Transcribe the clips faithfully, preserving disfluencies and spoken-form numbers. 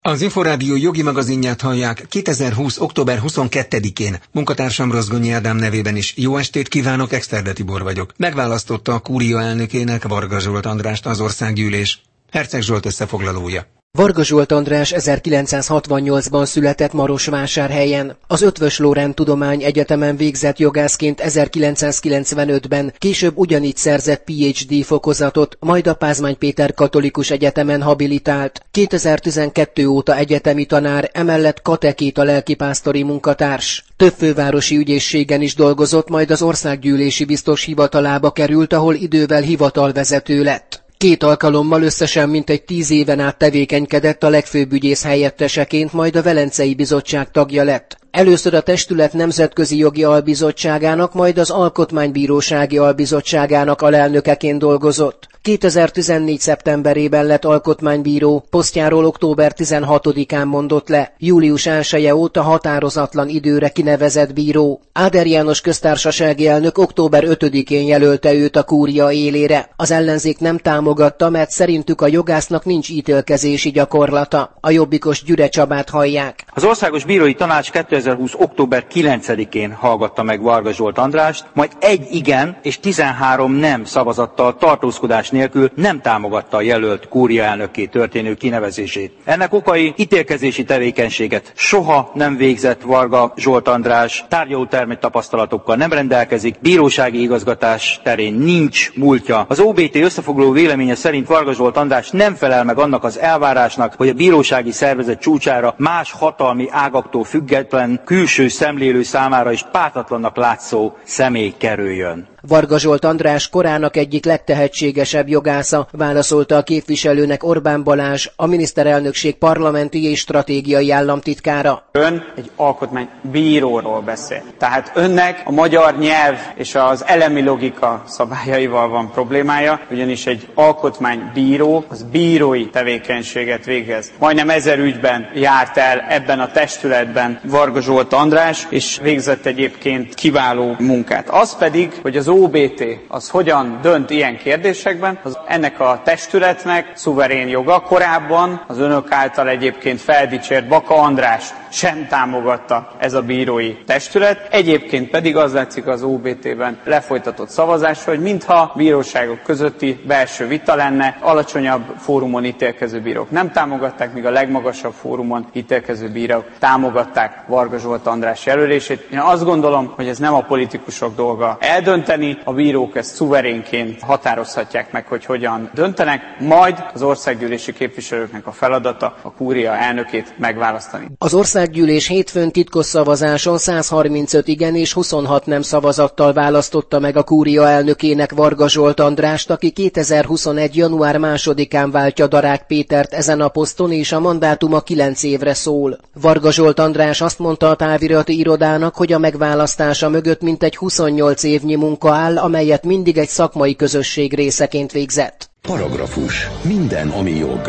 Az Inforádió jogi magazinját hallják kétezer-húsz. október huszonkettedikén. Munkatársam Rozgonyi Ádám nevében is jó estét kívánok, Exterde Tibor vagyok. Megválasztotta a Kúria elnökének Varga Zsolt Andrást az országgyűlés. Herceg Zsolt összefoglalója. Varga Zsolt András ezerkilencszázhatvannyolcban született Marosvásárhelyen. Az Eötvös Loránd Tudományegyetemen végzett jogászként ezerkilencszázkilencvenötben, később ugyanígy szerzett Ph D fokozatot, majd a Pázmány Péter Katolikus Egyetemen habilitált. kétezer-tizenkettő óta egyetemi tanár, emellett katekéta lelkipásztori munkatárs. Több fővárosi ügyészségen is dolgozott, majd az országgyűlési biztos hivatalába került, ahol idővel hivatalvezető lett. Két alkalommal összesen mintegy tíz éven át tevékenykedett a legfőbb ügyész helyetteseként, majd a Velencei Bizottság tagja lett. Először a testület Nemzetközi Jogi Albizottságának, majd az Alkotmánybírósági Albizottságának alelnökeként dolgozott. kétezer-tizennégy. szeptemberében lett alkotmánybíró, posztjáról október tizenhatodikán mondott le, július elseje óta határozatlan időre kinevezett bíró. Áder János köztársasági elnök október ötödikén jelölte őt a kúria élére. Az ellenzék nem támogatta, mert szerintük a jogásznak nincs ítélkezési gyakorlata. A jobbikos Gyüre Csabát hallják. Az Országos Bírói Tanács kétezer-húsz. október kilencedikén hallgatta meg Varga Zsolt Andrást, majd egy igen és tizenhárom nem szavazattal tartózkodás nélkül nem támogatta a jelölt kúria elnökké történő kinevezését. Ennek okai ítélkezési tevékenységet soha nem végzett Varga Zsolt András, tárgyalótermi tapasztalatokkal nem rendelkezik, bírósági igazgatás terén nincs múltja. Az o bé té összefoglaló véleménye szerint Varga Zsolt András nem felel meg annak az elvárásnak, hogy a bírósági szervezet csúcsára más hatalmi ágaktól független, külső szemlélő számára is pártatlannak látszó személy kerüljön. Varga Zsolt András korának egyik legtehetségesebb jogásza, válaszolta a képviselőnek Orbán Balázs, a miniszterelnökség parlamenti és stratégiai államtitkára. Ön egy alkotmánybíróról beszél. Tehát önnek a magyar nyelv és az elemi logika szabályaival van problémája, ugyanis egy alkotmánybíró az bírói tevékenységet végez. Majdnem ezer ügyben járt el ebben a testületben Varga Zsolt András, és végzett egyébként kiváló munkát. Az pedig, hogy az o bé té az hogyan dönt ilyen kérdésekben, az ennek a testületnek szuverén joga. Korábban az önök által egyébként feldicsért Baka Andrást sem támogatta ez a bírói testület. Egyébként pedig az látszik az o bé té-ben lefolytatott szavazásra, hogy mintha bíróságok közötti belső vita lenne, alacsonyabb fórumon ítélkező bírók nem támogatták, míg a legmagasabb fórumon ítélkező bírók támogatták Varga Zsolt András jelölését. Én azt gondolom, hogy ez nem a politikusok dolga eldönteni, a bírók ezt szuverénként határozhatják meg, hogy hogyan döntenek, majd az országgyűlési képviselőknek a feladata a kúria elnökét megválasztani. Az országgyűlés hétfőn titkos szavazáson százharmincöt igen és huszonhat nem szavazattal választotta meg a kúria elnökének Varga Zsolt Andrást, aki kétezer-huszonegy. január másodikán váltja Darák Pétert ezen a poszton, és a mandátuma kilenc évre szól. Varga Zsolt András azt mondta a távirati irodának, hogy a megválasztása mögött mintegy huszonnyolc évnyi munka áll, amelyet mindig egy szakmai közösség részeként végzett. Paragrafus. Minden, ami jog.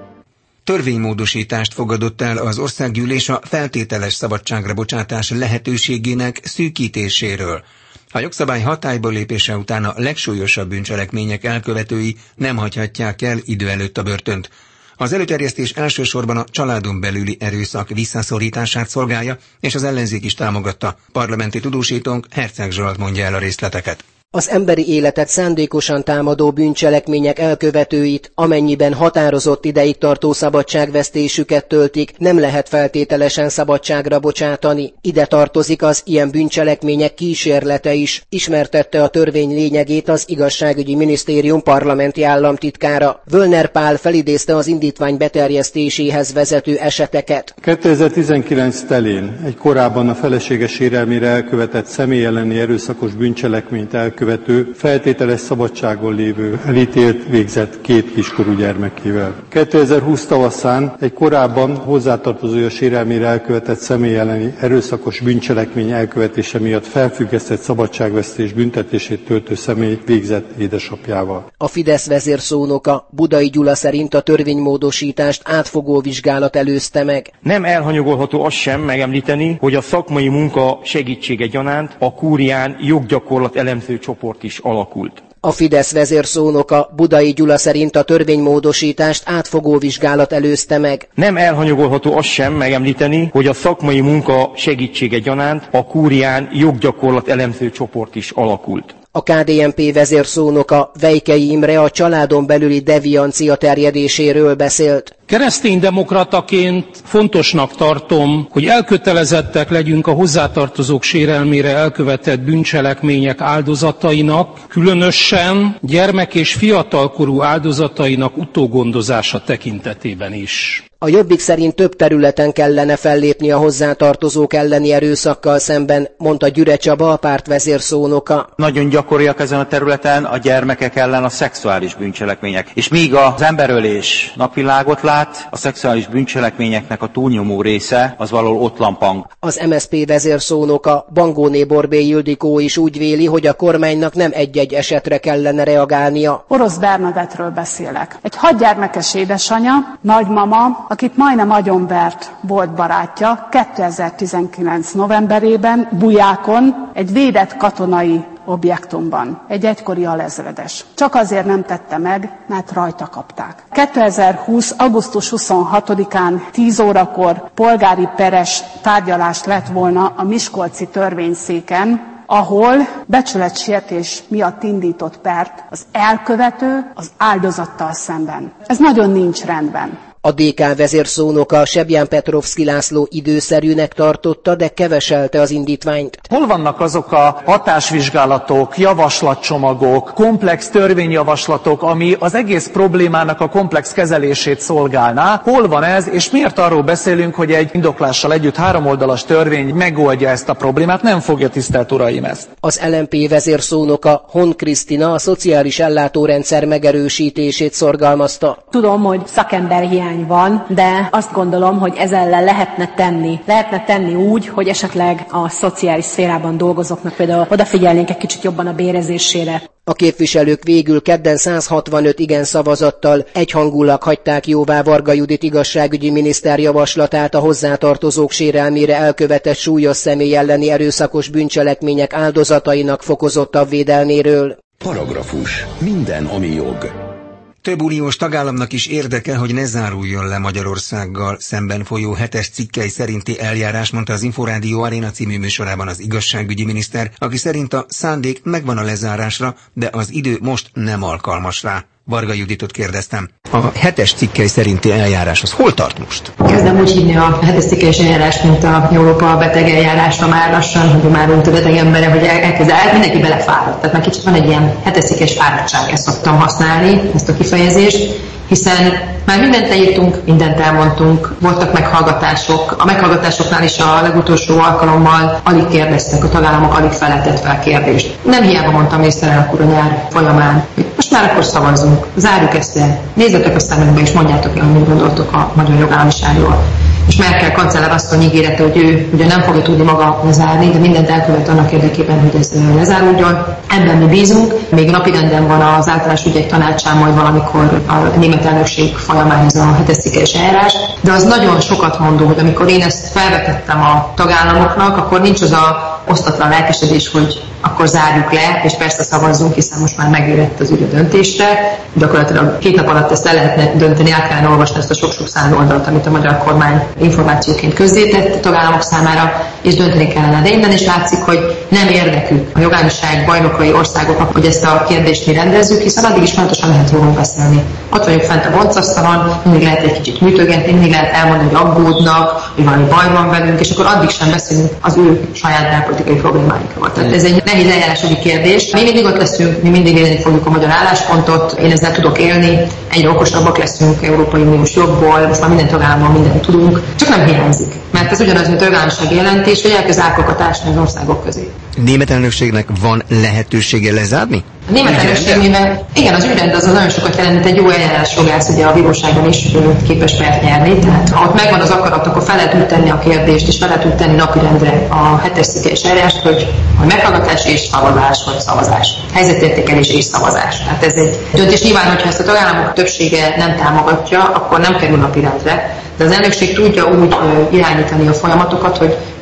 Törvénymódosítást fogadott el az országgyűlés a feltételes szabadságra bocsátás lehetőségének szűkítéséről. A jogszabály hatályba lépése után a legsúlyosabb bűncselekmények elkövetői nem hagyhatják el idő előtt a börtönt. Az előterjesztés elsősorban a családon belüli erőszak visszaszorítását szolgálja, és az ellenzék is támogatta. Parlamenti tudósítónk Herceg Zsolt mondja el a részleteket. Az emberi életet szándékosan támadó bűncselekmények elkövetőit, amennyiben határozott ideig tartó szabadságvesztésüket töltik, nem lehet feltételesen szabadságra bocsátani. Ide tartozik az ilyen bűncselekmények kísérlete is, ismertette a törvény lényegét az Igazságügyi Minisztérium parlamenti államtitkára. Völner Pál felidézte az indítvány beterjesztéséhez vezető eseteket. kétezer-tizenkilenc telén egy korábban a felesége sérelmére elkövetett személy elleni erőszakos bűncselekményt elkövető követő feltételes szabadságon lévő elítélt végzett két kiskorú gyermekével. kétezer-húsz tavaszán egy korábban hozzátartozója sérelmére elkövetett személy elleni erőszakos bűncselekmény elkövetése miatt felfüggesztett szabadságvesztés büntetését töltő személy végzett édesapjával. A Fidesz vezérszónoka Budai Gyula szerint a törvénymódosítást átfogó vizsgálat előzte meg. Nem elhanyagolható azt sem megemlíteni, hogy a szakmai munka segítsége gyanánt a kúrián joggyakorlat elemző csoport is alakult. A Fidesz vezérszónoka Budai Gyula szerint a törvénymódosítást átfogó vizsgálat előzte meg. Nem elhanyagolható azt sem megemlíteni, hogy a szakmai munka segítsége gyanánt a kúrián joggyakorlat elemző csoport is alakult. A ká dé en pé vezérszónoka Vejkei Imre a családon belüli deviancia terjedéséről beszélt. Kereszténydemokrataként fontosnak tartom, hogy elkötelezettek legyünk a hozzátartozók sérelmére elkövetett bűncselekmények áldozatainak, különösen gyermek- és fiatalkorú áldozatainak utógondozása tekintetében is. A Jobbik szerint több területen kellene fellépni a hozzátartozók elleni erőszakkal szemben, mondta Gyüre Csaba, a párt vezérszónoka. Nagyon gyakoriak ezen a területen a gyermekek ellen a szexuális bűncselekmények. És míg az emberölés napvilágot lát, a szexuális bűncselekményeknek a túlnyomó része az valahol ott lampang. Az em es zé pé vezérszónoka Bangóné Borbély Ildikó is úgy véli, hogy a kormánynak nem egy-egy esetre kellene reagálnia. Orosz Bernadettről beszélek. Egy hatgyermekes édesanya, nagymama, akit majdnem agyonvert volt barátja, kétezer-tizenkilenc novemberében Bujákon egy védett katonai objektumban, egy egykori alezredes. Csak azért nem tette meg, mert rajta kapták. kétezer-húsz. augusztus huszonhatodikán tíz órakor polgári peres tárgyalás lett volna a miskolci törvényszéken, ahol becsületsértés miatt indított pert az elkövető az áldozattal szemben. Ez nagyon nincs rendben. A dé ká vezérszónoka Sebján Petrovszky László időszerűnek tartotta, de keveselte az indítványt. Hol vannak azok a hatásvizsgálatok, javaslatcsomagok, komplex törvényjavaslatok, ami az egész problémának a komplex kezelését szolgálná? Hol van ez, és miért arról beszélünk, hogy egy indoklással együtt háromoldalas törvény megoldja ezt a problémát? Nem fogja, tisztelt uraim, ezt. Az el em pé vezérszónoka Hon Krisztina a szociális ellátórendszer megerősítését szorgalmazta. Tudom, hogy szakemberhiány van, de azt gondolom, hogy ez ellen lehetne tenni. Lehetne tenni úgy, hogy esetleg a szociális szférában dolgozóknak például odafigyelnénk egy kicsit jobban a bérezésére. A képviselők végül kedden száz hatvanöt igen szavazattal egyhangulag hagyták jóvá Varga Judit igazságügyi miniszter javaslatát a hozzátartozók sérelmére elkövetett súlyos személy elleni erőszakos bűncselekmények áldozatainak fokozottabb védelméről. Paragrafus. Minden, ami jog. Több uniós tagállamnak is érdeke, hogy ne záruljon le Magyarországgal szemben folyó hetes cikkely szerinti eljárás, mondta az Inforádió Aréna című műsorában az igazságügyi miniszter, aki szerint a szándék megvan a lezárásra, de az idő most nem alkalmas rá. Varga Juditot kérdeztem. A hetes cikkely szerinti eljárás az hol tart most? Kezdem úgy hívni a hetes cikkelyes eljárást, mint a Európa beteg eljárásra már lassan, hogy már mint a beteg embere, hogy elkezd el, mindenki belefáradt. Tehát már kicsit van egy ilyen hetes cikkelyes fáradtság, ezt szoktam használni, ezt a kifejezést, hiszen már mindent leírtunk, mindent elmondtunk, voltak meghallgatások. A meghallgatásoknál is a legutolsó alkalommal alig kérdeztek, a tagállamok alig feleltett fel kérdést. Nem hiába mondtam miniszterelnök úr a nyár folyamán, hogy most már akkor szavazzunk, zárjuk ezt el, nézzetek a szemünkbe és mondjátok el, amit gondoltok a magyar jogállamiságról. És Merkel kancellár asszony ígérete, hogy ő ugye nem fogja tudni maga lezárni, de mindent elkövet annak érdekében, hogy ez lezáruljon. Ebben mi bízunk. Még napirenden van az általános ügyek tanácsán majd valamikor a német elnökség folyamán ez a hetes cikkelyes eljárás. De az nagyon sokat mondó, hogy amikor én ezt felvetettem a tagállamoknak, akkor nincs az a osztatlan lelkesedés, hogy akkor zárjuk le, és persze szavazzunk, hiszen most már megérett az ügy a döntésre. Gyakorlatilag két nap alatt ezt el lehetne dönteni, el kellene olvasni ezt a sok-sok száz oldalt, amit a magyar kormány információként közzétett a tagállamok számára, és dönteni kellene. De innen is látszik, hogy nem érdekük a jogállamiság bajnokai országoknak, hogy ezt a kérdést mi rendezzük, hiszen addig is fontosan lehet rólunk beszélni. Ott vagyunk fent a boncasztalon, mindig lehet egy kicsit műtögetni, mindig lehet elmondani, hogy aggódnak, hogy valami baj van velünk, és akkor addig sem beszélünk az ő saját belpolitikai problémáikról. Tehát ez egy nehéz eljárásjogi kérdés. Mi mindig ott leszünk, mi mindig élni fogjuk a magyar álláspontot, én ezzel tudok élni, egyre okosabbak leszünk Európai Uniós jogból, most már minden tagállamban mindent tudunk, csak nem hiányzik. Mert ez ugyanaz, mint a jogállamisági jelentés, hogy elkezd árkokat ásni az országok közé. Német elnökségnek van lehetősége lezárni? A német elnökség, mivel igen, az ügyrend az nagyon sokat jelent, egy jó eljárásjogász ugye a bíróságon is képes pert nyerni, tehát ha ott megvan az akarat, akkor fel lehet úgy tenni a kérdést, és fel lehet úgy tenni napirendre a hetes cikkelyes eljárást, hogy a meghallgatás és szavazás, vagy szavazás. Helyzetértékelés és szavazás. Tehát ez egy döntés. Nyilván, hogyha ezt a tagállamok többsége nem támogatja, akkor nem kerül napirendre, de az elnökség tudja úgy irányítani a folyamatokat, hogy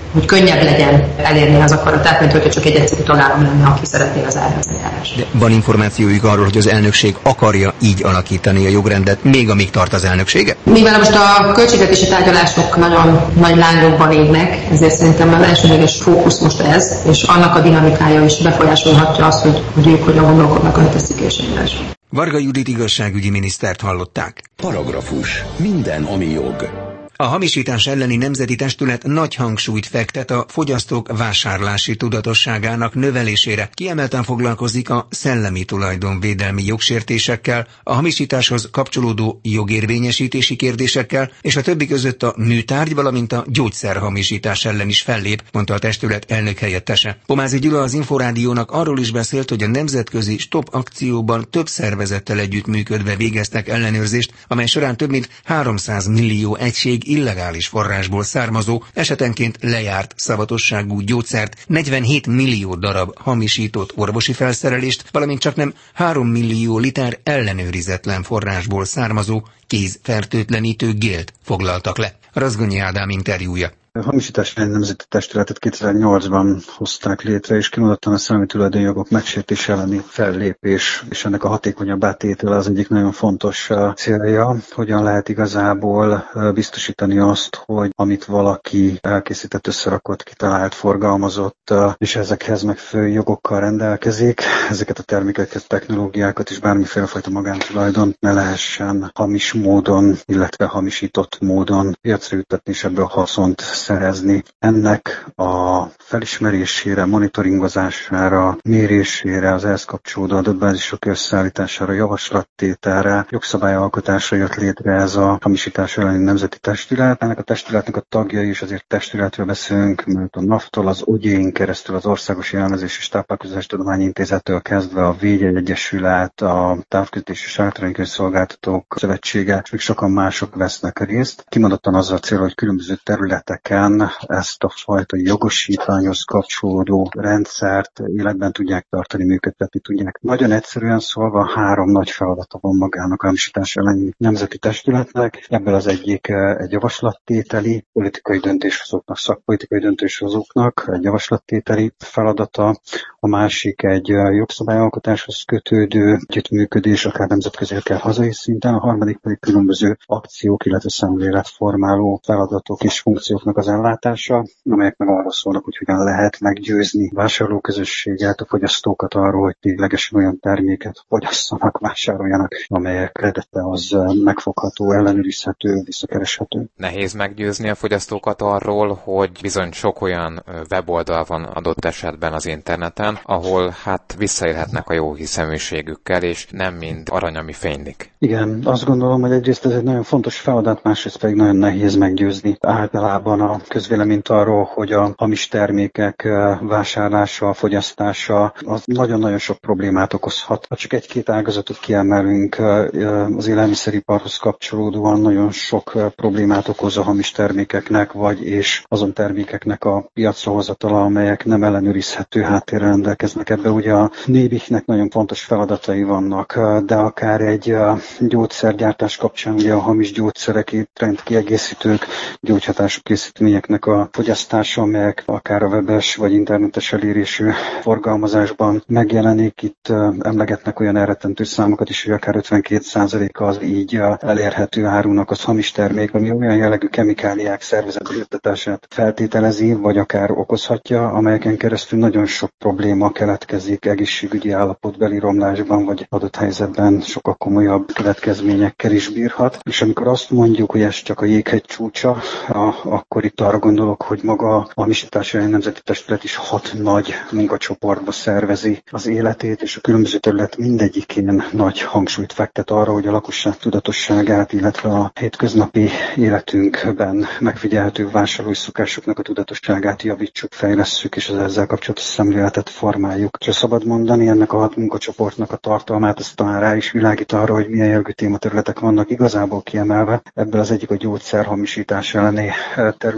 hogy könnyebb legyen elérni az akaratát, mint hogyha csak egy egyszerű tagállam lenne, aki szeretné az eljárást. De van információjuk arról, hogy az elnökség akarja így alakítani a jogrendet, még amíg tart az elnöksége? Mivel most a költségvetési tárgyalások nagyon nagy lángokban égnek, ezért szerintem az elsődleges fókusz most ez, és annak a dinamikája is befolyásolhatja azt, hogy, hogy ők hogyan gondolkodnak a hetes cikk eljárásban. Varga Judit igazságügyi minisztert hallották. Paragrafus. Minden, ami jog. A hamisítás elleni nemzeti testület nagy hangsúlyt fektet a fogyasztók vásárlási tudatosságának növelésére. Kiemelten foglalkozik a szellemi tulajdonvédelmi jogsértésekkel, a hamisításhoz kapcsolódó jogérvényesítési kérdésekkel, és a többi között a műtárgy, valamint a gyógyszerhamisítás ellen is fellép, mondta a testület elnök helyettese. Pomázi Gyula az Inforádiónak arról is beszélt, hogy a nemzetközi Stop akcióban több szervezettel együttműködve végeztek ellenőrzést, amely során több mint háromszáz millió egység illegális forrásból származó, esetenként lejárt szavatosságú gyógyszert, negyvenhét millió darab hamisított orvosi felszerelést, valamint csaknem három millió liter ellenőrizetlen forrásból származó kézfertőtlenítő gélt foglaltak le. Razgonyi Ádám interjúja. A hamisítás elleni nemzeti testületet kétezer-nyolcban hozták létre, és kimondottan a szellemi tulajdonjogok megsértés elleni fellépés, és ennek a hatékonyabb átétele az egyik nagyon fontos célja. Hogyan lehet igazából biztosítani azt, hogy amit valaki elkészített, összerakott, kitalált, forgalmazott, és ezekhez megfelelő jogokkal rendelkezik, ezeket a termékeket, technológiákat és bármiféle fajta magántulajdon ne lehessen hamis módon, illetve hamisított módon piacra juttatni, és ebből haszont szerezni. Ennek a felismerésére, monitoringozására, mérésére, az ehhez kapcsolódó adatbázisok összeállítására, javaslattételre, jogszabályalkotásra jött létre ez a hamisítás elleni nemzeti testület. Ennek a testületnek a tagjai is, azért testületről beszélünk, mert a NAV-tól, az ogyén keresztül, az Országos Élelmezés és Táplálkozástudományi Intézettől kezdve a Védjegy Egyesület, a Távközlési és Elektronikai Szolgáltatók Szövetsége, és még sokan mások vesznek részt. Kimondottan azzal a cél, hogy különböző területek ezt a fajta jogosítványhoz kapcsolódó rendszert életben tudják tartani, működtetni tudják. Nagyon egyszerűen szólva három nagy feladata van magának a hamisítás elleni nemzeti testületnek. Ebből az egyik egy javaslattételi, politikai döntéshozóknak, szakpolitikai döntéshozóknak egy javaslattételi feladata, a másik egy jogszabályalkotáshoz kötődő együttműködés, akár nemzetközi, akár hazai szinten, a harmadik pedig különböző akciók, illetve szemléletformáló feladatok és funkcióknak az ellátása, amelyek meg arról szólnak, hogy hogyan lehet meggyőzni vásárlóközösséget, a fogyasztókat arról, hogy ténylegesen olyan terméket fogyasszanak, vásároljanak, amelyek eredete az megfogható, ellenőrizhető, visszakereshető. Nehéz meggyőzni a fogyasztókat arról, hogy bizony sok olyan weboldal van adott esetben az interneten, ahol hát visszaélhetnek a jó hiszeműségükkel, és nem mind arany, ami fénylik. Igen, azt gondolom, hogy egyrészt ez egy nagyon fontos feladat, másrészt pedig nagyon nehéz meggyőzni általában a közvéleményt arról, hogy a hamis termékek vásárlása, fogyasztása az nagyon-nagyon sok problémát okozhat. Ha csak egy-két ágazatot kiemelünk, az élelmiszeriparhoz kapcsolódóan nagyon sok problémát okoz a hamis termékeknek, vagy és azon termékeknek a piacra hozatala, amelyek nem ellenőrizhető háttérrel rendelkeznek. Ebbe ugye a Nébihnek nagyon fontos feladatai vannak, de akár egy gyógyszergyártás kapcsán ugye a hamis gyógyszerek, étrendkiegészítők, gyógyhatású készítményeknek a fogyasztása, amelyek akár a webes vagy internetes elérésű forgalmazásban megjelenik. Itt emlegetnek olyan elrettentő számokat is, hogy akár ötvenkét százaléka az így elérhető árunak az hamis termék, ami olyan jellegű kemikáliák szervezeti juttatását feltételezi, vagy akár okozhatja, amelyeken keresztül nagyon sok probléma keletkezik egészségügyi állapotbeli romlásban, vagy adott helyzetben sokkal komolyabb következményekkel is bírhat. És amikor azt mondjuk, hogy ez csak a jéghegy csúcsa, a, akkor itt arra gondolok, hogy maga a hamisítás elleni nemzeti testület is hat nagy munkacsoportba szervezi az életét, és a különböző terület mindegyikén nagy hangsúlyt fektet arra, hogy a lakosság tudatosságát, illetve a hétköznapi életünkben megfigyelhető vásárlói szokásoknak a tudatosságát javítsuk, fejlesszük, és az ezzel kapcsolatos szemléletet formáljuk. Ha szabad mondani, ennek a hat munkacsoportnak a tartalmát, ez talán rá is világít arra, hogy milyen jellegű tématerületek vannak igazából kiemelve. Ebből az egyik a gyógyszerhamisítás elleni terület,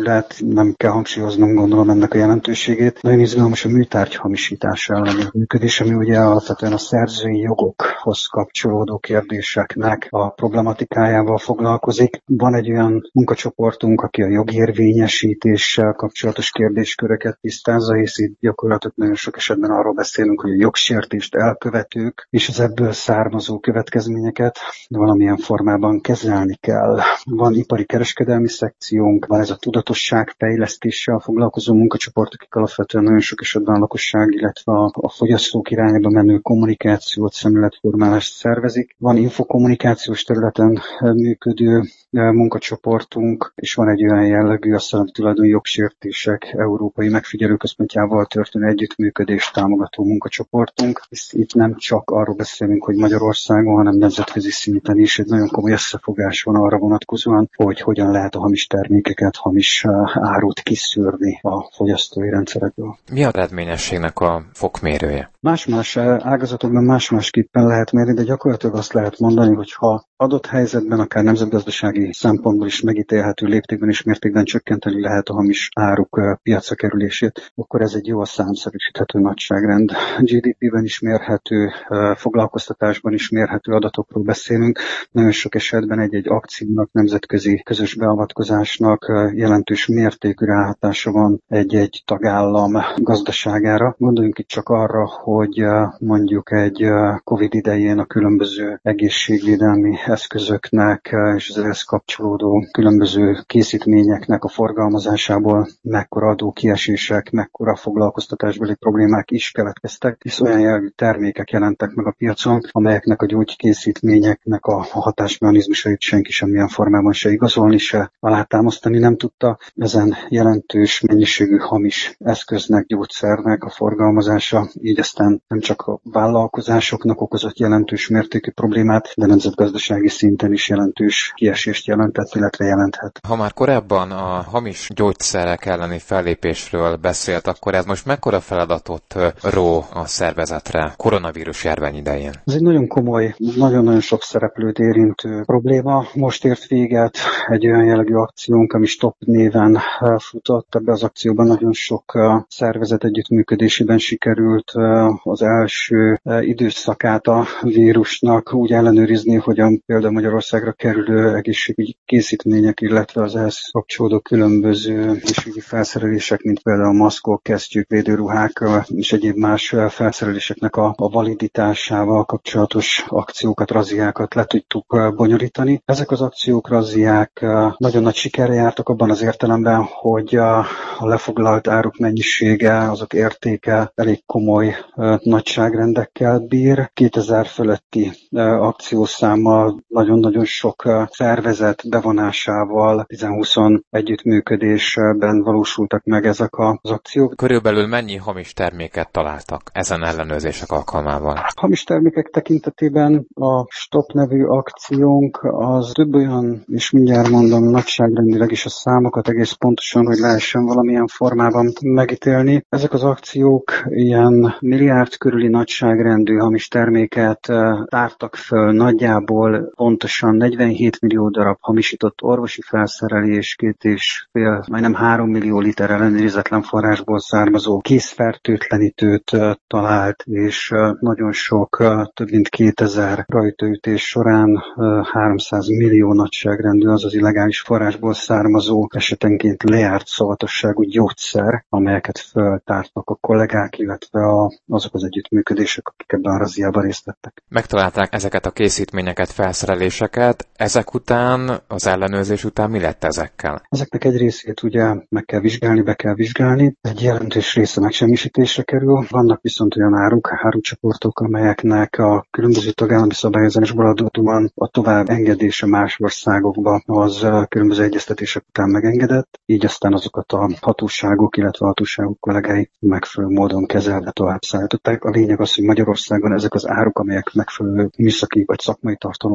terület, nem kell hangsúlyoznom, gondolom ennek a jelentőségét. Nagyon izgalmas a műtárgy hamisítás elleni működés, ami ugye alapvetően a szerzői jogokhoz kapcsolódó kérdéseknek a problematikájával foglalkozik. Van egy olyan munkacsoportunk, aki a jogérvényesítéssel kapcsolatos kérdésköröket tisztázza, hisz itt gyakorlatilag nagyon sok esetben arról beszélünk, hogy a jogsértést elkövetők és az ebből származó következményeket valamilyen formában kezelni kell. Van ipari kereskedelmi szekciónk, van ez a tudatosság fejlesztéssel foglalkozó munkacsoport, akik alapvetően nagyon sok esetben a lakosság, illetve a, a fogyasztók irányába menő kommunikációt, szemléletformálást szervezik. Van infokommunikációs területen működő munkacsoportunk, és van egy olyan jellegű a szellemi tulajdon jogsértések Európai Megfigyelőközpontjával történő együttműködést támogató munkacsoportunk. Itt nem csak arról beszélünk, hogy Magyarországon, hanem nemzetközi szinten is egy nagyon komoly összefogás van arra vonatkozóan, hogy hogyan lehet a hamis termékeket, hamis árut kiszűrni a fogyasztói rendszerekből. Mi a eredményességnek a fokmérője? Más-más ágazatokban más-másképpen lehet mérni, de gyakorlatilag azt lehet mondani, hogy ha adott helyzetben, akár nemzetgazdasági szempontból is megítélhető léptékben és mértékben csökkenteni lehet a hamis áruk piacra kerülését, akkor ez egy jól számszerűsíthető nagyságrend. gé dé pében is mérhető, foglalkoztatásban is mérhető adatokról beszélünk. Nagyon sok esetben egy-egy akciónak, nemzetközi közös beavatkozásnak jelentős mértékű ráhatása van egy-egy tagállam gazdaságára. Gondoljunk itt csak arra, hogy mondjuk egy Covid idején a különböző egészségvédelmi eszközöknek és az ehhez kapcsolódó különböző készítményeknek a forgalmazásából mekkora adókiesések, mekkora foglalkoztatásbeli problémák is keletkeztek, hisz olyan jellegű termékek jelentek meg a piacon, amelyeknek a gyógykészítményeknek a hatásmechanizmusait senki semmilyen formában se igazolni, se alátámasztani nem tudta. Ezen jelentős mennyiségű hamis eszköznek, gyógyszernek a forgalmazása, így aztán nem csak a vállalkozásoknak okozott jelentős mértékű problémát, de nemzetgazdasági szinten is jelentős kiesést jelentett, illetve jelenthet. Ha már korábban a hamis gyógyszerek elleni fellépésről beszélt, akkor ez most mekkora feladatot ró a szervezetre koronavírus járvány idején? Ez egy nagyon komoly, nagyon-nagyon sok szereplőt érintő probléma. Most ért véget egy olyan jellegű akciónk, ami Stop néven futott. Ebben az akcióban nagyon sok szervezet együttműködésében sikerült az első időszakát a vírusnak úgy ellenőrizni, hogyan például Magyarországra kerülő egészségügyi készítmények, illetve az ehhez kapcsolódó különböző egészségügyi felszerelések, mint például maszkok, kesztyűk, védőruhák és egyéb más felszereléseknek a, a validitásával kapcsolatos akciókat, razziákat le tudtuk bonyolítani. Ezek az akciók, razziák nagyon nagy sikerre jártak abban az értelemben, hogy a lefoglalt áruk mennyisége, azok értéke elég komoly nagyságrendekkel bír. kétezer fölötti akciószámmal nagyon-nagyon sok szervezet bevonásával, tíz-húsz együttműködésben valósultak meg ezek az akciók. Körülbelül mennyi hamis terméket találtak ezen ellenőrzések alkalmával? Hamis termékek tekintetében a Stop nevű akciónk az több olyan, és mindjárt mondom nagyságrendileg is a számokat egész pontosan, hogy lehessen valamilyen formában megítélni. Ezek az akciók ilyen milliárd körüli nagyságrendű hamis terméket tártak föl, nagyjából pontosan negyvenhét millió darab hamisított orvosi felszerelés, két és fél, majdnem három millió liter ellenőrizetlen forrásból származó készfertőtlenítőt talált, és nagyon sok, több mint kétezer rajtaütés során háromszáz millió nagyságrendű, azaz illegális forrásból származó, esetenként lejárt szavatosságú gyógyszer, amelyeket föltártak a kollégák, illetve a, azok az együttműködések, akik ebben a razziában részt vettek. Megtalálták ezeket a készítményeket, felszereléseket, ezek után, az ellenőrzés után mi lett ezekkel? Ezeknek egy részét ugye meg kell vizsgálni, be kell vizsgálni, egy jelentős része megsemmisítésre kerül. Vannak viszont olyan áruk, árucsoportok, amelyeknek a különböző tagállami szabályozásból adódóan a tovább engedése más országokba az különböző egyeztetések után megengedett, így aztán azokat a hatóságok, illetve a hatóságok kollégái megfelelő módon kezelve tovább szállították. A lényeg az, hogy Magyarországon ezek az áruk, amelyek megfelelő műszaki vagy szakmai tartalommal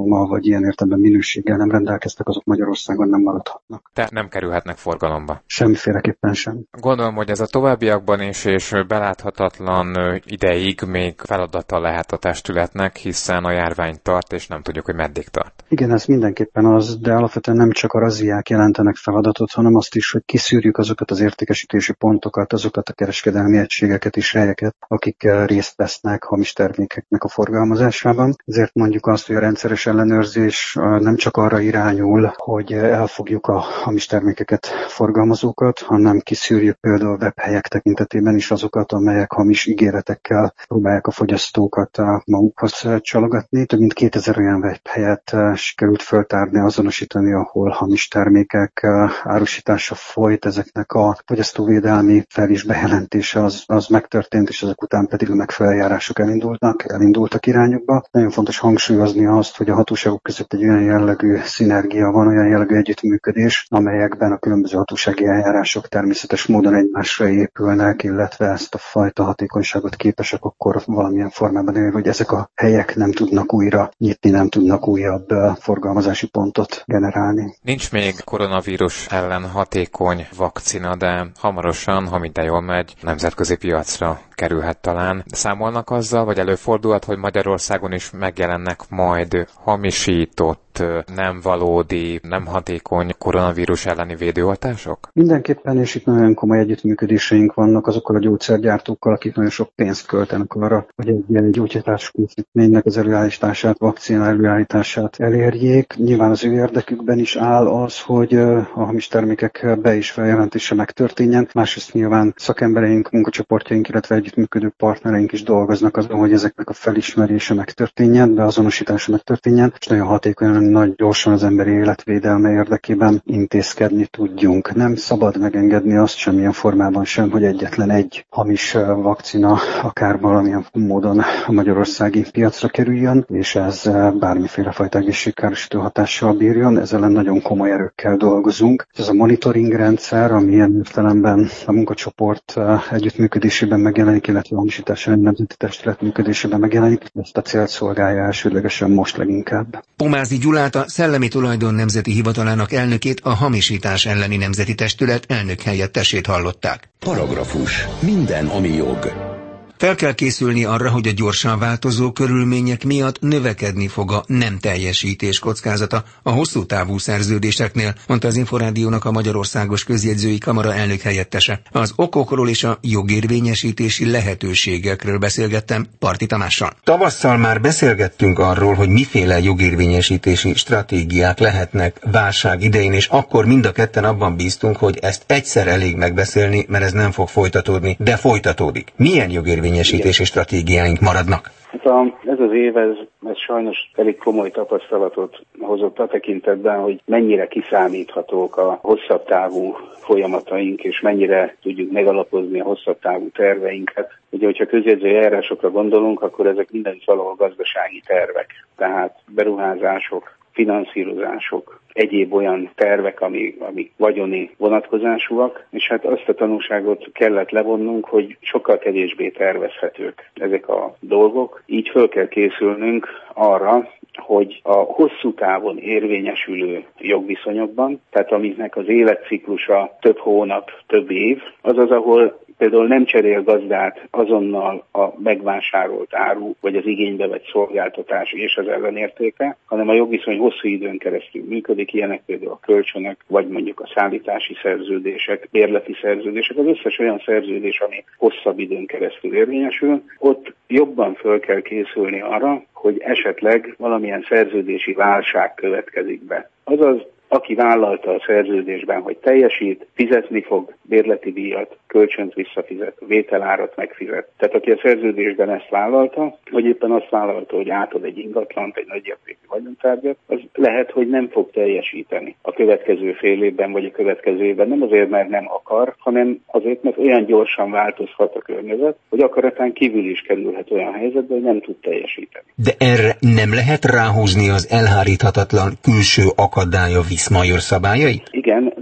tartalommal, vagy ilyen értelemben minőséggel nem rendelkeztek, azok Magyarországon nem maradhatnak. Tehát nem kerülhetnek forgalomba? Semmiféleképpen sem. Gondolom, hogy ez a továbbiakban is és beláthatatlan ideig még feladata lehet a testületnek, hiszen a járvány tart, és nem tudjuk, hogy meddig tart. Igen, ez mindenképpen az, de alapvetően nem csak a razziák jelentenek feladatot, hanem azt is, hogy kiszűrjük azokat az értékesítési pontokat, azokat a kereskedelmi egységeket és helyeket, akik részt vesznek hamis termékeknek a forgalmazásában. Ezért mondjuk azt, hogy a rendszeres ellenőrzés nem csak arra irányul, hogy elfogjuk a hamis termékeket, forgalmazókat, hanem kiszűrjük például webhelyek tekintetében is azokat, amelyek hamis ígéretekkel próbálják a fogyasztókat magukhoz csalogatni. Több mint kétezer olyan webhelyet sikerült föltárni, azonosítani, ahol hamis termékek árusítása folyt, ezeknek a fogyasztóvédelmi fel- és bejelentése az, az megtörtént, és ezek után pedig a megfelelő eljárások elindultak, elindultak irányukba. Nagyon fontos hangsúlyozni azt, hogy a hatóságok között egy olyan jellegű szinergia van, olyan jellegű együttműködés, amelyekben a különböző hatósági eljárások természetes módon egymásra épülnek, illetve ezt a fajta hatékonyságot képesek akkor valamilyen formában elérni, hogy ezek a helyek nem tudnak újra nyitni, nem tudnak újabb forgalmazási pontot generálni. Nincs még koronavírus ellen hatékony vakcina, de hamarosan, ha minden jól megy, nemzetközi piacra kerülhet talán. Számolnak azzal, vagy előfordulhat, hogy Magyarországon is megjelennek majd hamisított, nem valódi, nem hatékony koronavírus elleni védőoltások? Mindenképpen, és itt nagyon komoly együttműködéseink vannak azokkal a gyógyszergyártókkal, akik nagyon sok pénzt költenek arra, hogy egy ilyen gyógyítás készítménynek az előállítását, vakcina előállítását elérjék. Nyilván az ő érdekükben is áll az, hogy a hamis termékek be- és feljelentése megtörténjen. Másrészt nyilván szakembereink, munkacsoportjaink, illetve együttműködő partnereink is dolgoznak azon, hogy ezeknek a felismerése megtörténjen, beazonosítása megtörténjen, és nagyon hatékonyan, nagy gyorsan az emberi életvédelme érdekében intézkedni tudjunk. Nem szabad megengedni azt semmilyen formában sem, hogy egyetlen egy hamis vakcina akár valamilyen módon a magyarországi piacra kerüljön, és ez bármiféle fajta egészségkárosító hatással bírjon. Ezzel nagyon komoly erőkkel dolgozunk. Ez a monitoring rendszer, ami ilyen értelemben a munkacsoport együttműködésében megjelenik, illetve a hamisítás elleni nemzeti testület működésében megjelenik, ezt a célt szolgálja elsődlegesen most leginkább. Pomázi Gyulát, a Szellemi Tulajdon Nemzeti Hivatalának elnökét, a hamisítás elleni nemzeti testület elnök helyettesét hallották. Paragrafus. Minden, ami jog. Fel kell készülni arra, hogy a gyorsan változó körülmények miatt növekedni fog a nem teljesítés kockázata a hosszú távú szerződéseknél, mondta az Inforádiónak a Magyarországos Közjegyzői Kamara elnök helyettese. Az okokról és a jogérvényesítési lehetőségekről beszélgettem Parti Tamással. Tavasszal már beszélgettünk arról, hogy miféle jogérvényesítési stratégiák lehetnek válság idején, és akkor mind a ketten abban bíztunk, hogy ezt egyszer elég megbeszélni, mert ez nem fog folytatódni, de folytatódik. Milyen jogérvényesítési érvényesítési stratégiáink maradnak? Hát a, ez az év, ez, ez sajnos elég komoly tapasztalatot hozott a tekintetben, hogy mennyire kiszámíthatók a hosszabb távú folyamataink, és mennyire tudjuk megalapozni a hosszabb távú terveinket. Ugye, hogyha közjegyzői eljárásokra gondolunk, akkor ezek mindenütt valahol gazdasági tervek, tehát beruházások, finanszírozások, egyéb olyan tervek, ami, ami vagyoni vonatkozásúak, és hát azt a tanulságot kellett levonnunk, hogy sokkal kevésbé tervezhetők ezek a dolgok. Így föl kell készülnünk arra, hogy a hosszú távon érvényesülő jogviszonyokban, tehát amiknek az életciklusa több hónap, több év, azaz, ahol például nem cserél gazdát azonnal a megvásárolt áru, vagy az igénybe vett szolgáltatás és az ellenértéke, hanem a jogviszony hosszú időn keresztül működik, ilyenek például a kölcsönök, vagy mondjuk a szállítási szerződések, bérleti szerződések, az összes olyan szerződés, ami hosszabb időn keresztül érvényesül, ott jobban föl kell készülni arra, hogy esetleg valamilyen szerződési válság következik be. Azaz, aki vállalta a szerződésben, hogy teljesít, fizetni fog bérleti díjat, kölcsönt visszafizet, vételárat megfizet. Tehát aki a szerződésben ezt vállalta, vagy éppen azt vállalta, hogy átad egy ingatlant, egy nagyértékű vagyontárgyat, az lehet, hogy nem fog teljesíteni a következő fél évben, vagy a következő évben. Nem azért, mert nem akar, hanem azért, mert olyan gyorsan változhat a környezet, hogy akaratán kívül is kerülhet olyan helyzetbe, hogy nem tud teljesíteni. De erre nem lehet ráhúzni az elháríthatatlan külső akadálya Viszmajor szabályait? Igen,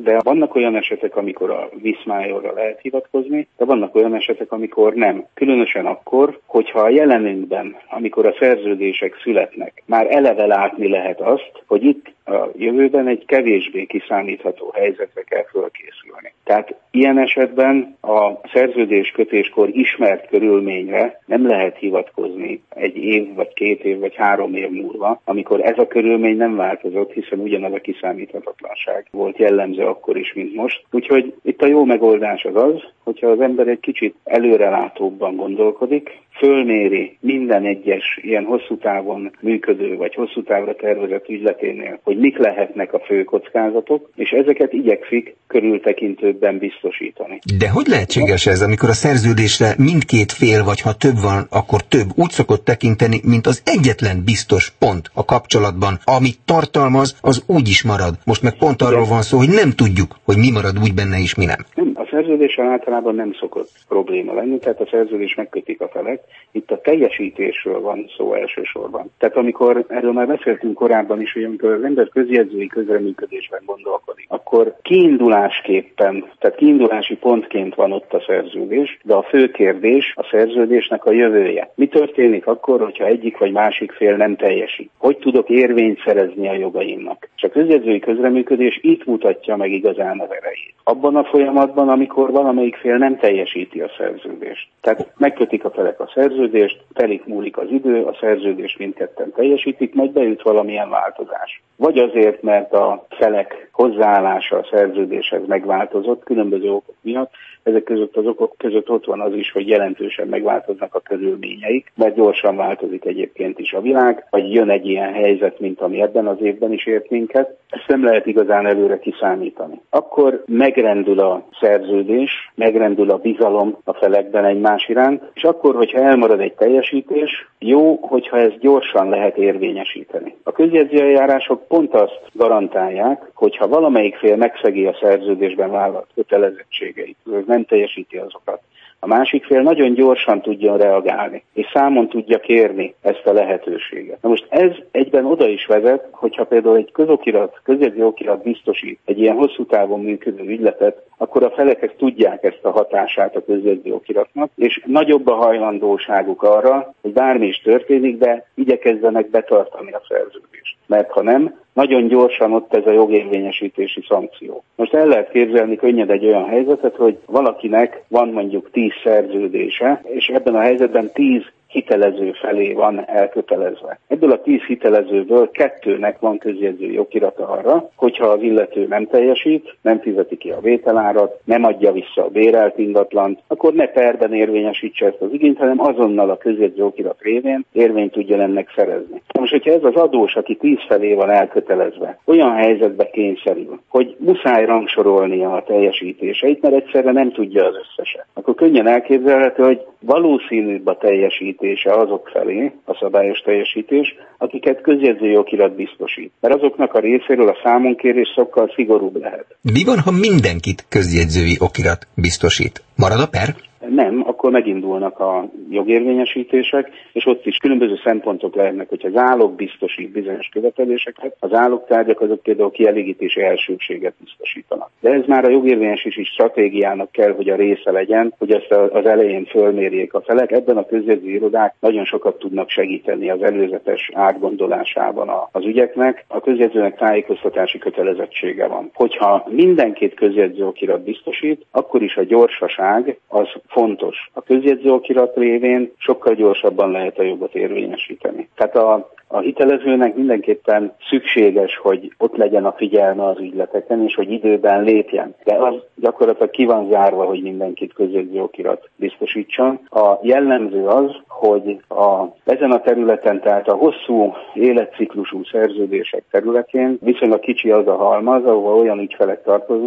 de vannak olyan esetek, amikor a viszmájorra lehet hivatkozni, de vannak olyan esetek, amikor nem. Különösen akkor, hogyha a jelenünkben, amikor a szerződések születnek, már eleve látni lehet azt, hogy itt a jövőben egy kevésbé kiszámítható helyzetre kell fölkészülni. Tehát ilyen esetben a szerződéskötéskor ismert körülményre nem lehet hivatkozni egy év, vagy két év, vagy három év múlva, amikor ez a körülmény nem változott, hiszen ugyanaz a kiszámíthatatlanság volt jellemző akkor is, mint most. Úgyhogy itt a jó megoldás az az, hogyha az ember egy kicsit előrelátóbban gondolkodik, fölméri minden egyes ilyen hosszú távon működő vagy hosszú távra tervezett ügyleténél, hogy mik lehetnek a fő kockázatok, és ezeket igyekszik körültekintőbben biztosítani. De hogy lehetséges ez, amikor a szerződésre mindkét fél, vagy ha több van, akkor több úgy szokott tekinteni, mint az egyetlen biztos pont a kapcsolatban, amit tartalmaz, az úgy is marad. Most meg pont arról van szó, hogy nem tudjuk, hogy mi marad úgy benne és mi nem. Nem, a szerződéssel általában nem szokott probléma lenni, tehát a szerződés megkötik a felek. Itt a teljesítésről van szó elsősorban. Tehát amikor, erről már beszéltünk korábban is, hogy amikor az ember közjegyzői közreműködésben gondolkodik, akkor kiindulásképpen, tehát kiindulási pontként van ott a szerződés, de a fő kérdés a szerződésnek a jövője. Mi történik akkor, hogyha egyik vagy másik fél nem teljesít? Hogy tudok érvényt szerezni a jogaimnak? És a közjegyzői közreműködés itt mutatja meg igazán az erejét. Abban a folyamatban, amikor valamelyik fél nem teljesíti a szerződést. Tehát megkötik a felek a szerződést, telik múlik az idő, a szerződést mindketten teljesítik, majd beüt valamilyen változás. Vagy azért, mert a felek hozzáállása a szerződéshez megváltozott különböző okok miatt, ezek között az okok között ott van az is, hogy jelentősen megváltoznak a körülményeik, mert gyorsan változik egyébként is a világ, vagy jön egy ilyen helyzet, mint ami ebben az évben is ért minket. Ezt nem lehet igazán előre kiszámítani. Akkor megrendül a szerződés, megrendül a bizalom a felekben egymás iránt, és akkor, hogyha elmarad egy teljesítés, jó, hogyha ezt gyorsan lehet érvényesíteni. A közjegyzőeljárások pont azt garantálják, hogyha valamelyik fél megszegi a szerződésben vállalt kötelezettségeit, nem teljesíti azokat, a másik fél nagyon gyorsan tudjon reagálni, és számon tudja kérni ezt a lehetőséget. Na most ez egyben oda is vezet, hogyha például egy közokirat, közjegyző okirat biztosít egy ilyen hosszú távon működő ügyletet, akkor a felek tudják ezt a hatását a közjegyző okiratnak, és nagyobb a hajlandóságuk arra, hogy bármi is történik, de igyekezzenek betartani a szerződést. Mert ha nem, nagyon gyorsan ott ez a jogérvényesítési szankció. Most el lehet képzelni könnyed egy olyan helyzetet, hogy valakinek van mondjuk tíz szerződése, és ebben a helyzetben tíz hitelező felé van elkötelezve. Ebből a tíz hitelezőből kettőnek van közjegyzői okirata arra, hogyha az illető nem teljesít, nem fizeti ki a vételárat, nem adja vissza a bérelt ingatlant, akkor ne perben érvényesítse ezt az igényt, hanem azonnal a közjegyző okirat révén érvényt tudjon ennek szerezni. Most, hogyha ez az adós, aki tíz felé van elkötelezve, olyan helyzetbe kényszerül, hogy muszáj rangsorolnia a teljesítéseit, mert egyszerre nem tudja az összeset, akkor könnyen elképzelhető, hogy valószínűbb a teljesítése azok felé, a szabályos teljesítés, akiket közjegyzői okirat biztosít. Mert azoknak a részéről a számonkérés sokkal szigorúbb lehet. Mi van, ha mindenkit közjegyzői okirat biztosít? Marad a per? Nem, akkor megindulnak a jogérvényesítések, és ott is különböző szempontok lehetnek, hogyha az zálog biztosít bizonyos követeléseket, az zálogtárgyak azok például kielégítési elsőbséget biztosítanak. De ez már a jogérvényesítési stratégiának kell, hogy a része legyen, hogy ezt az elején fölmérjék a felek. Ebben a közjegyző irodák nagyon sokat tudnak segíteni az előzetes átgondolásában az ügyeknek. A közjegyzőnek tájékoztatási kötelezettsége van. Hogyha mindenkit közjegyző okirat biztosít, akkor is a gyorsaság az fontos. A közjegyző okirat révén sokkal gyorsabban lehet a jogot érvényesíteni. Tehát a, a hitelezőnek mindenképpen szükséges, hogy ott legyen a figyelme az ügyleteken, és hogy időben lépjen. De az gyakorlatilag ki van zárva, hogy mindenkit közjegyző okirat biztosítson. A jellemző az, hogy a, ezen a területen, tehát a hosszú életciklusú szerződések területén viszonylag kicsi az a halmaz, ahol olyan ügyfelek tartoznak,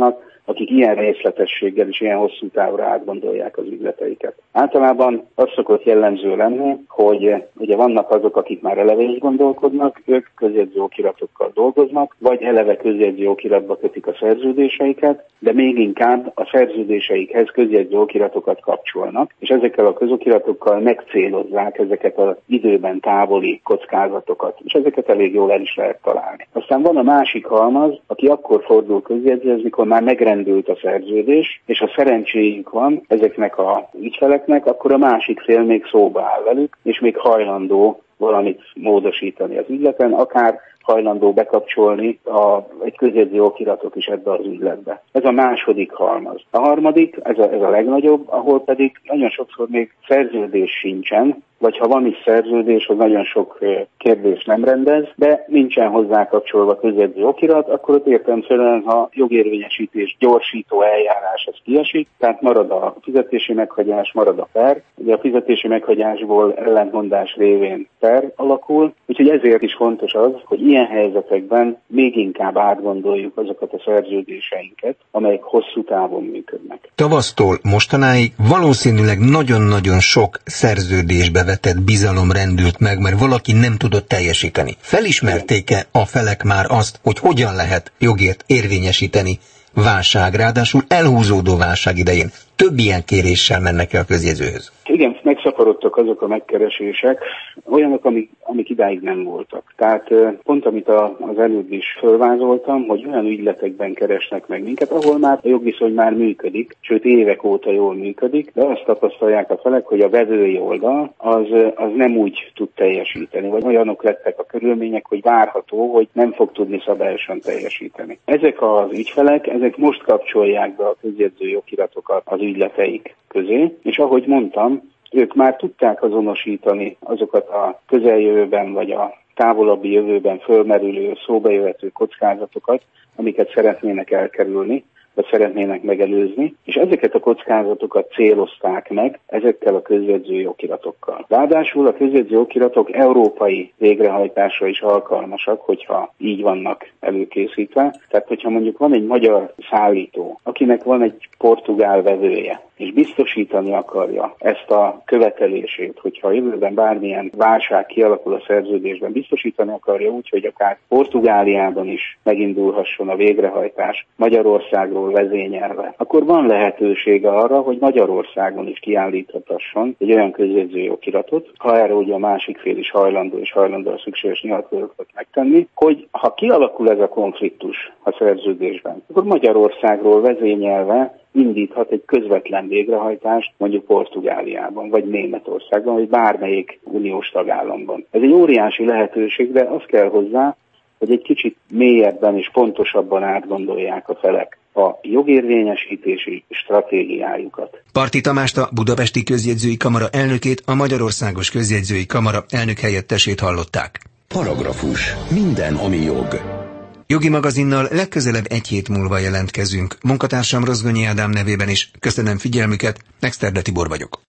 akik ilyen részletességgel és ilyen hosszú távra átgondolják az ügyleteiket. Általában az szokott jellemző lenni, hogy ugye vannak azok, akik már eleve is gondolkodnak, ők közjegyző okiratokkal dolgoznak, vagy eleve közjegyző okiratba kötik a szerződéseiket, de még inkább a szerződéseikhez közjegyző okiratokat kapcsolnak, és ezekkel a közokiratokkal megcélozzák ezeket az időben távoli kockázatokat, és ezeket elég jól el is lehet találni. Aztán van a másik halmaz, aki akkor fordul közjegyzőhöz, mikor már megrendült a szerződés, és ha szerencséjük van ezeknek a ügyfeleknek, akkor a másik fél még szóba áll velük, és még hajlandó valamit módosítani az ügyleten, akár hajlandó bekapcsolni a, egy közjegyző okiratot is ebbe az ügyletbe. Ez a második halmaz. A harmadik, ez a, ez a legnagyobb, ahol pedig nagyon sokszor még szerződés sincsen, vagy ha van is szerződés, az nagyon sok kérdés nem rendez, de nincsen hozzá kapcsolva közjegyző okirat, akkor ott értelemszerűen, ha jogérvényesítés gyorsító eljárás ez kiesik, tehát marad a fizetési meghagyás, marad a per. Ugye a fizetési meghagyásból ellentmondás révén per alakul, úgyhogy ezért is fontos az, hogy ilyen helyzetekben még inkább átgondoljuk azokat a szerződéseinket, amelyek hosszú távon működnek. Tavasztól mostanáig valószínűleg nagyon-nagyon sok szerződésbe vetett bizalom rendült meg, mert valaki nem tudott teljesíteni. Felismerték-e a felek már azt, hogy hogyan lehet jogért érvényesíteni válság, ráadásul elhúzódó válság idején? Több ilyen kéréssel mennek el a közjegyzőhöz. Igen, megszaporodtak azok a megkeresések, olyanok, amik, amik idáig nem voltak. Tehát pont amit a, az előbb is fölvázoltam, hogy olyan ügyletekben keresnek meg minket, ahol már a jogviszony már működik, sőt évek óta jól működik, de azt tapasztalják a felek, hogy a vevői oldal az, az nem úgy tud teljesíteni, vagy olyanok lettek a körülmények, hogy várható, hogy nem fog tudni szabályosan teljesíteni. Ezek az ügyfelek, ezek most kapcsolják be a közjegyzői okiratokat az ügyleteik közé, és ahogy mondtam, ők már tudták azonosítani azokat a közeljövőben vagy a távolabbi jövőben fölmerülő, szóba jöhető kockázatokat, amiket szeretnének elkerülni, vagy szeretnének megelőzni, és ezeket a kockázatokat célozták meg ezekkel a közjegyzői okiratokkal. Ráadásul a közjegyzői okiratok európai végrehajtásra is alkalmasak, hogyha így vannak előkészítve. Tehát, hogyha mondjuk van egy magyar szállító, akinek van egy portugál vevője, és biztosítani akarja ezt a követelését, hogyha a jövőben bármilyen válság kialakul a szerződésben, biztosítani akarja úgy, hogy akár Portugáliában is megindulhasson a végrehajtás Magyarországról vezényelve, akkor van lehetősége arra, hogy Magyarországon is kiállíthatasson egy olyan közjegyzői okiratot, ha erre ugye a másik fél is hajlandó és hajlandó a szükséges nyilatkozatokat megtenni, hogy ha kialakul ez a konfliktus a szerződésben, akkor Magyarországról vezényelve indíthat egy közvetlen végrehajtást mondjuk Portugáliában, vagy Németországban, vagy bármelyik uniós tagállamban. Ez egy óriási lehetőség, de az kell hozzá, hogy egy kicsit mélyebben és pontosabban átgondolják a felek a jogérvényesítési stratégiájukat. Parti Tamást, a Budapesti Közjegyzői Kamara elnökét, a Magyarországos Közjegyzői Kamara elnök helyettesét hallották. Paragrafus. Minden, ami jog. Jogi magazinnal legközelebb egy hét múlva jelentkezünk. Munkatársam Rozgonyi Ádám nevében is köszönöm figyelmüket, Exterde Tibor vagyok.